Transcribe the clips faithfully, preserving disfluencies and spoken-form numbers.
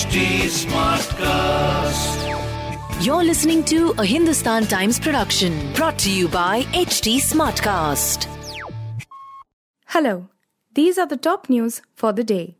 H T Smartcast. You're listening to a Hindustan Times production brought to you by H T Smartcast. Hello, these are the top news for the day.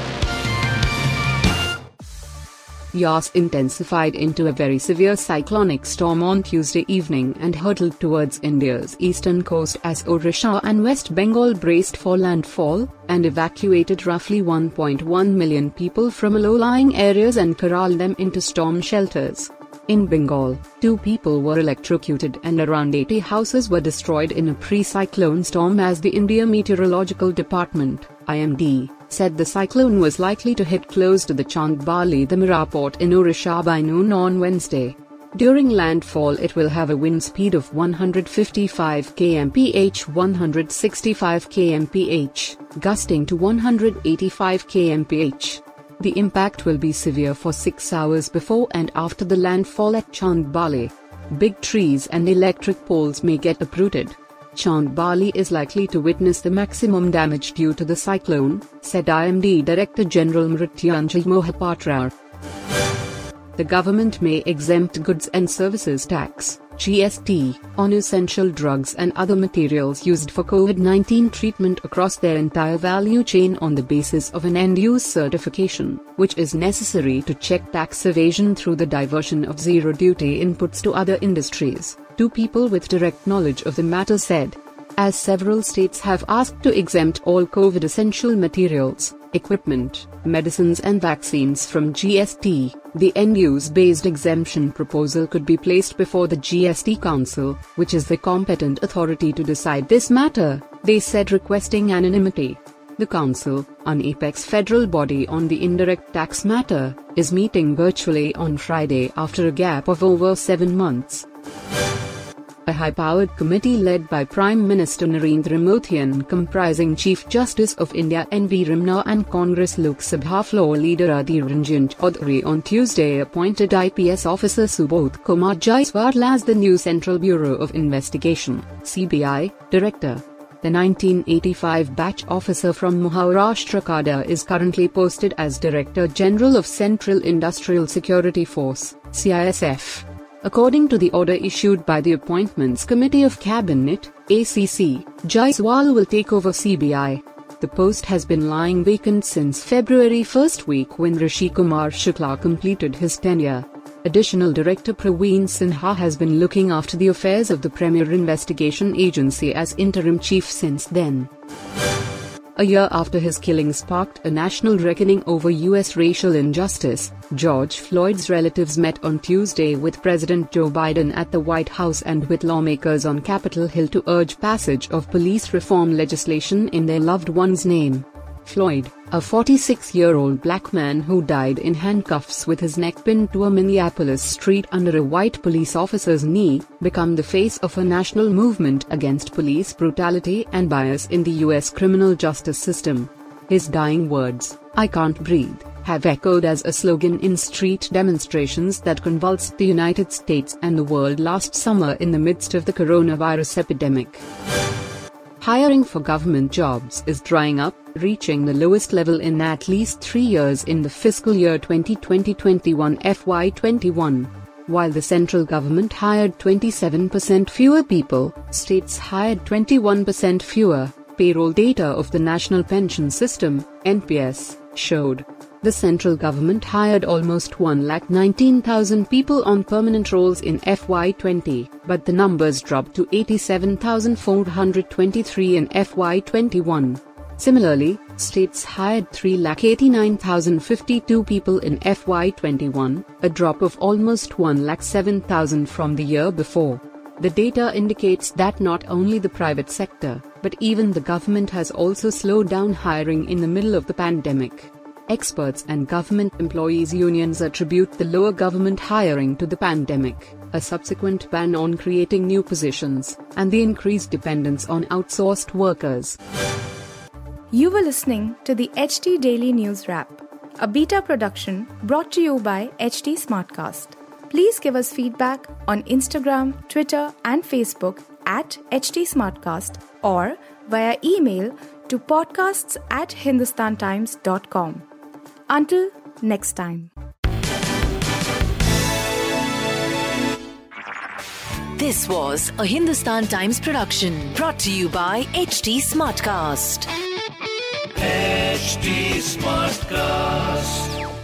Yas intensified into a very severe cyclonic storm on Tuesday evening and hurtled towards India's eastern coast as Odisha and West Bengal braced for landfall, and evacuated roughly one point one million people from low-lying areas and corralled them into storm shelters. In Bengal, two people were electrocuted and around eighty houses were destroyed in a pre-cyclone storm as the India Meteorological Department, I M D, said the cyclone was likely to hit close to the Chandbali-Dhamra port in Odisha by noon on Wednesday. During landfall it will have a wind speed of one hundred fifty-five kilometers per hour one hundred sixty-five kilometers per hour, gusting to one hundred eighty-five kilometers per hour. The impact will be severe for six hours before and after the landfall at Chandbali. Big trees and electric poles may get uprooted. Chandbali is likely to witness the maximum damage due to the cyclone, said I M D Director General Mrityunjay Mohapatra. The government may exempt goods and services tax, G S T, on essential drugs and other materials used for COVID nineteen treatment across their entire value chain on the basis of an end-use certification, which is necessary to check tax evasion through the diversion of zero-duty inputs to other industries, two people with direct knowledge of the matter said. As several states have asked to exempt all COVID essential materials, equipment, medicines and vaccines from G S T, the end-use based exemption proposal could be placed before the G S T Council, which is the competent authority to decide this matter, they said, requesting anonymity. The Council, an apex federal body on the indirect tax matter, is meeting virtually on Friday after a gap of over seven months. A high-powered committee led by Prime Minister Narendra Modi and comprising Chief Justice of India N V Ramana and Congress Lok Sabha floor leader Adhir Ranjan Chaudhary on Tuesday appointed I P S officer Subodh Kumar Jaiswal as the new Central Bureau of Investigation (C B I) director. The nineteen eighty-five batch officer from Maharashtra cadre is currently posted as Director General of Central Industrial Security Force (C I S F). According to the order issued by the Appointments Committee of Cabinet, A C C, Jaiswal will take over C B I. The post has been lying vacant since February first week when Rishi Kumar Shukla completed his tenure. Additional Director Praveen Sinha has been looking after the affairs of the Premier Investigation Agency as interim chief since then. A year after his killing sparked a national reckoning over U S racial injustice, George Floyd's relatives met on Tuesday with President Joe Biden at the White House and with lawmakers on Capitol Hill to urge passage of police reform legislation in their loved one's name. Floyd, a forty-six-year-old black man who died in handcuffs with his neck pinned to a Minneapolis street under a white police officer's knee, became the face of a national movement against police brutality and bias in the U S criminal justice system. His dying words, "I can't breathe," have echoed as a slogan in street demonstrations that convulsed the United States and the world last summer in the midst of the coronavirus epidemic. Hiring for government jobs is drying up, reaching the lowest level in at least three years in the fiscal year twenty twenty to twenty-one F Y twenty-one. While the central government hired twenty-seven percent fewer people, states hired twenty-one percent fewer, payroll data of the National Pension System, N P S, showed. The central government hired almost one lakh nineteen thousand people on permanent roles in F Y twenty, but the numbers dropped to eighty-seven thousand four hundred twenty-three in F Y twenty-one. Similarly, states hired three lakh eighty-nine thousand fifty-two people in F Y twenty-one, a drop of almost one lakh seven thousand from the year before. The data indicates that not only the private sector, but even the government has also slowed down hiring in the middle of the pandemic. Experts and government employees unions attribute the lower government hiring to the pandemic, a subsequent ban on creating new positions, and the increased dependence on outsourced workers. You were listening to the H T Daily News Wrap, a beta production brought to you by H T Smartcast. Please give us feedback on Instagram, Twitter and Facebook at H T Smartcast or via email to podcasts at hindustan times dot com. Until next time. This was a Hindustan Times production brought to you by H T Smartcast. H T Smartcast.